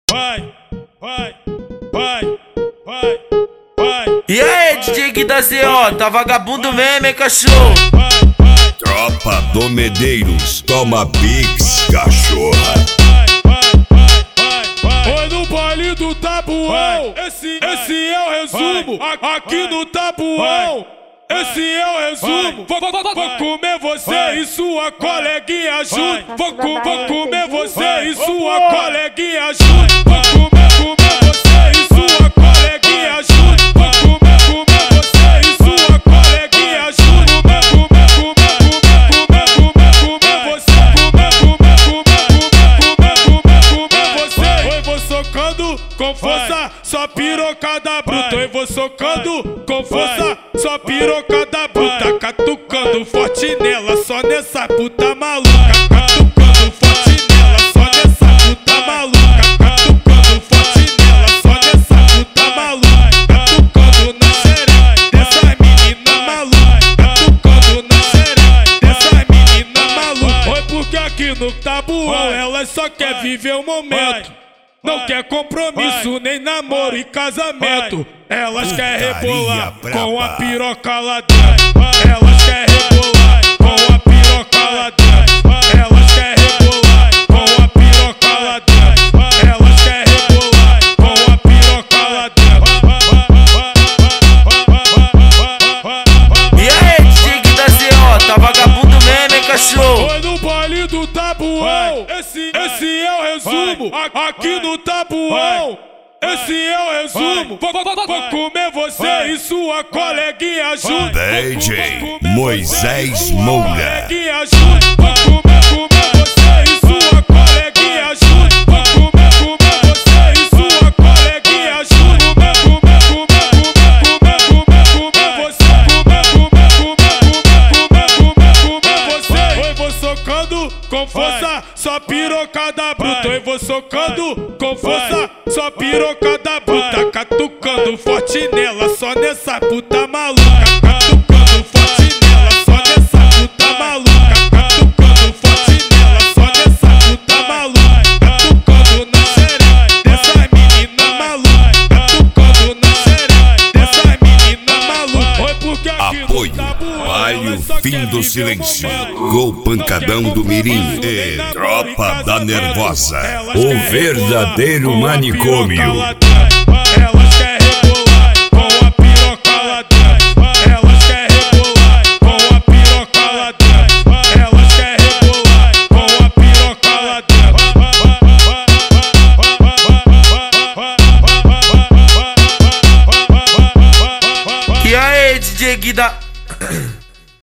vai, vai, vai, vai, vai. E aí, DJ Gui da ZO, tá vagabundo mesmo, hein, cachorro? Tropa do Medeiros, toma Pix, cachorra. Foi no baile do Tabuão, esse é o resumo. Aqui no Tabuão, esse é o resumo. Vou comer você e sua coleguinha junto. Vou comer você e sua coleguinha junto. Vou comer você e sua coleguinha junto. Vou comer você e sua coleguinha junto. Comer você. Eu vou socando com força, só pirocada bruta. Eu vou socando com força, só pirocada bruta. Catucando forte nela, só nessa puta maluca. Catucando forte nela, só nessa puta maluca. Catucando forte nela, só nessa puta maluca. Catucando na xereca dessa menina maluca. Catucando na xereca dessa menina maluca. Foi porque aqui no Tabuão ela só quer viver o momento. Não quer compromisso, nem namoro e casamento. Elas querem rebolar com a piroca lá dentro. Elas querem rebolar com a piroca lá dentro. Elas querem rebolar com a piroca lá dentro. Elas querem rebolar com a piroca lá dentro. E aí, DJ Gui da ZO, tá vagabundo mesmo, hein, cachorro? Foi no baile do Tabuão, esse é o resumo. Aqui no Tabuão, esse é o resumo. Vou comer você e sua coleguinha junto. DJ Moisés Moura. Vou comer você e sua coleguinha junto. Vou comer você e sua coleguinha junto. Eu vou socando com força, só pirocada bruta. Eu vou socando com força, só pirocada bruta. Catucando forte nela, só nessa puta maluca. Catucando forte nela, só nessa puta maluca. Catucando forte nela, só nessa puta maluca. Catucando na xereca dessa menina maluca. Catucando na xereca dessa menina maluca. Foi porque aqui no Apoio, Tabuão Vale ela o só Fim quer do viver o Silêncio. momento. Gol Pancadão do Mirim. E Tropa da Nervosa. O verdadeiro manicômio. Elas querem rebolar com a piroca lá dentro. Elas querem rebolar com a piroca lá dentro. Elas querem rebolar com a piroca lá dentro. E aí, DJ Gui da...